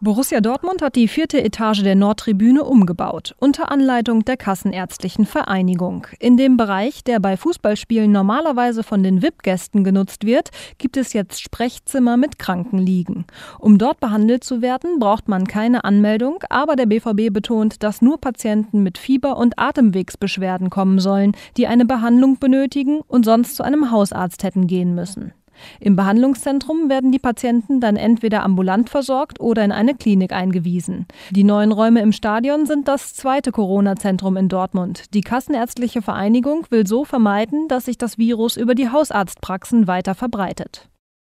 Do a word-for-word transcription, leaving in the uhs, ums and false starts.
Borussia Dortmund hat die vierte Etage der Nordtribüne umgebaut, unter Anleitung der Kassenärztlichen Vereinigung. In dem Bereich, der bei Fußballspielen normalerweise von den V I P-Gästen genutzt wird, gibt es jetzt Sprechzimmer mit Krankenliegen. Um dort behandelt zu werden, braucht man keine Anmeldung, aber der B V B betont, dass nur Patienten mit Fieber- und Atemwegsbeschwerden kommen sollen, die eine Behandlung benötigen und sonst zu einem Hausarzt hätten gehen müssen. Im Behandlungszentrum werden die Patienten dann entweder ambulant versorgt oder in eine Klinik eingewiesen. Die neuen Räume im Stadion sind das zweite Corona-Zentrum in Dortmund. Die Kassenärztliche Vereinigung will so vermeiden, dass sich das Virus über die Hausarztpraxen weiter verbreitet.